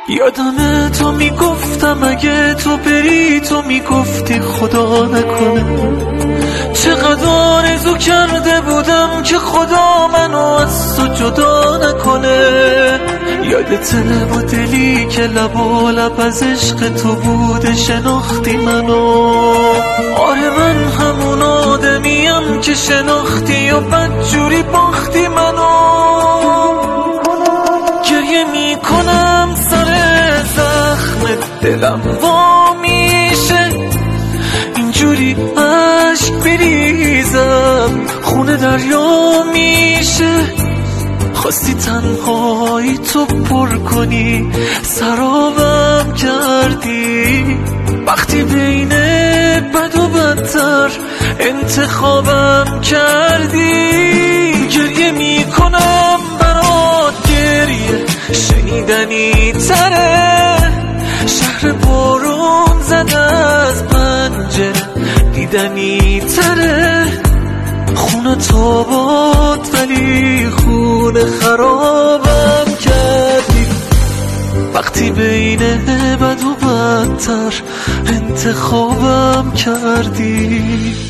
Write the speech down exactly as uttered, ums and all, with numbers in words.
یادمه تو میگفتم اگه تو بری، تو میگفتی خدا نکنه. چقدر آرزو کرده بودم که خدا منو از تو جدا نکنه. یادته با دلی که لب و لب از عشق تو بوده شناختی منو. آره من همون آدمیم که شناختی و بدجوری باختی منو. گریه میکنم سر زخم دلم وا میشه، اینجوری عشق بریزم خونه دریا میشه. خواستی تنهایی تو پر کنی سرابم کردی، وقتی بین بد و بدتر انتخابم کردی. گریه میکنم برات گریه شنیدنی تره، شهر بارون زده از پنجره دیدنی تره. خونه تو باد ولی خونه خرابم کردی، وقتی بین بد و بدتر انتخابم کردی.